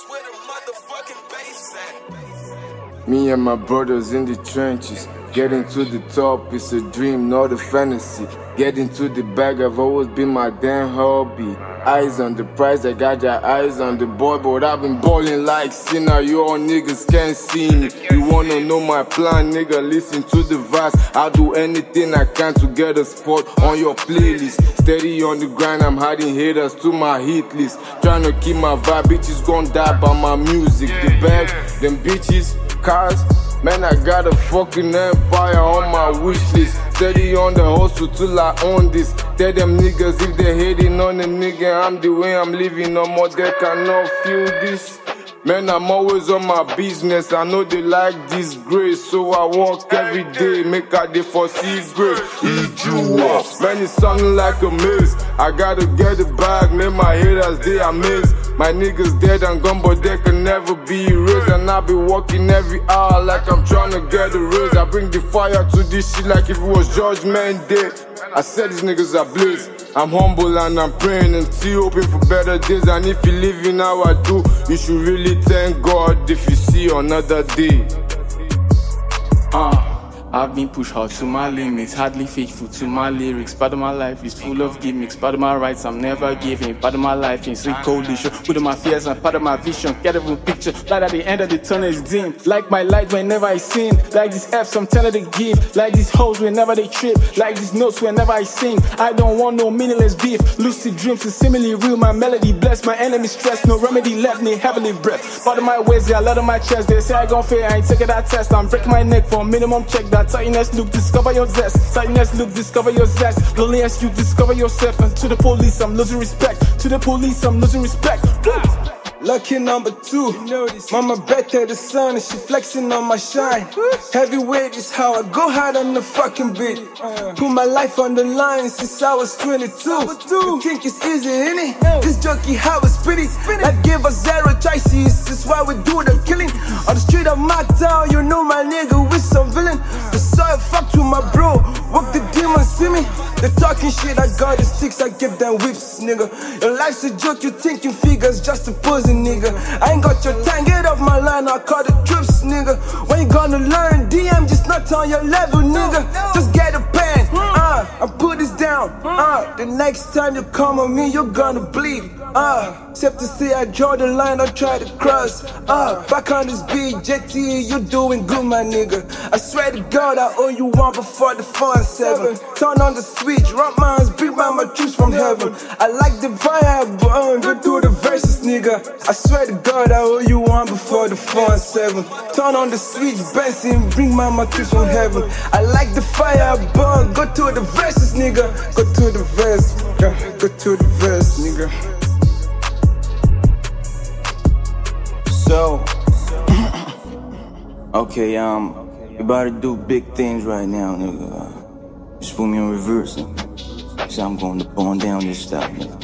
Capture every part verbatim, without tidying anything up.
where the motherfucking bass at. Me and my brothers in the trenches. Getting to the top is a dream, not a fantasy. Getting to the bag have always been my damn hobby. Eyes on the prize, I got your eyes on the boy, but I've been ballin' like sinner. You all niggas can't see me. You wanna know my plan, nigga? Listen to the verse. I'll do anything I can to get a spot on your playlist. Steady on the grind, I'm hiding haters to my hit list. Tryna keep my vibe, bitches gon' die by my music. The bag, them bitches, cars. Man, I got a fucking empire on my wish list. Steady on the hustle till I own this. Tell them niggas if they hating on a nigga, I'm the way I'm living. No more they cannot feel this. Man, I'm always on my business. I know they like this grace, so I work every day, make a day for see grace. Eat you up. Man, it's sounding like a maze. I gotta get the bag, make my haters they amaze. My niggas dead and gone, but they can never be erased. And I be working every hour like I'm trying to get a raise. I bring the fire to this shit like if it was Judgment Day. I said these niggas are blaze. I'm humble and I'm praying and still hoping for better days. And if you living how I do, you should really thank God if you see another day. Uh. I've been pushed hard to my limits, hardly faithful to my lyrics. Part of my life is full of gimmicks, part of my rights I'm never giving. Part of my life is recoalition, part of my fears and part of my vision. Get every picture, light at the end of the tunnel is dim. Like my light whenever I sin, like these F's I'm telling to give. Like these hoes whenever they trip, like these notes whenever I sing. I don't want no meaningless beef, lucid dreams is similarly real. My melody blessed, my enemy stressed, no remedy left me heavily breath. Part of my ways, yeah, a lot of my chest. They say I gon' fail, I ain't taking that test. I'm breaking my neck for a minimum check. That tightness, look, discover your zest. Tightness, look, discover your zest. Loneliness, you discover yourself. And to the police, I'm losing respect. To the police, I'm losing respect. Lucky number two, mama better the sun and she flexing on my shine. Heavyweight is how I go hard on the fucking beat. Put my life on the line since I was twenty-two. You think it's easy, innit? This junkie how it's pretty. Life gave us zero choices, this why we do the killing. On the street of Marktown, you know my nigga with some villain. The soil fucked with my bro, walk the demons see me. They talking shit, I got the sticks, I give them whips, nigga. Your life's a joke, you thinking figures just a posing, nigga. I ain't got your time, get off my line, I call the trips, nigga. When you gonna learn? D M just not on your level, nigga. Just get a pen, uh, I put this down, uh. The next time you come on me, you're gonna bleed, uh. Except to say I draw the line, I try to cross, uh. Back on this beat, J T, you doing good, my nigga. I swear to God, I owe you one before the four and seven. Turn on the switch, rock mines, bring by my troops from heaven. I like the vibe, uh, go through the verses, nigga. I swear to God, I owe you one before the four and seven. Turn on the switch, Benson, bring my my troops from heaven. I like the fire, burn, go to the verses, nigga. Go to the verse, nigga. Go to the verse, nigga. So, okay, um, we about to do big things right now, nigga. Just put me in reverse, nigga. So I'm going to burn down this stuff, nigga.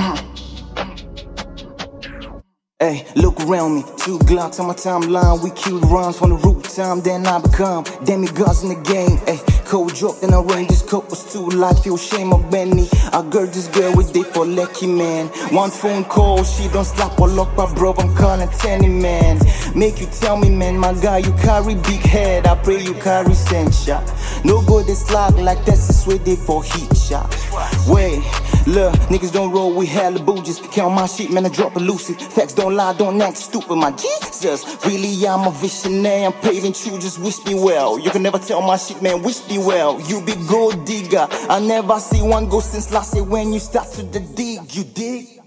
Hey, look around me, two Glocks on my timeline. We killed rhymes from the root time, then I become demigods in the game. Hey, cold drop, then I rain. This cup was too light, feel shame of Benny. I gird this girl with day for lucky man. One phone call, she don't stop or lock my bro. I'm calling Tenny man. Make you tell me, man, my guy, you carry big head. I pray you carry sense shot. No go this slog like that's this way they for heat shot. Wait, look, niggas don't roll with hella bougies. Count my shit, man, I drop a lucid. Facts don't lie, don't act stupid, my Jesus. Really, I'm a visionary, I'm paving true, just wish me well. You can never tell my shit, man, wish me well. You be gold digger, I never see one go since last year when you start to the dig, you dig?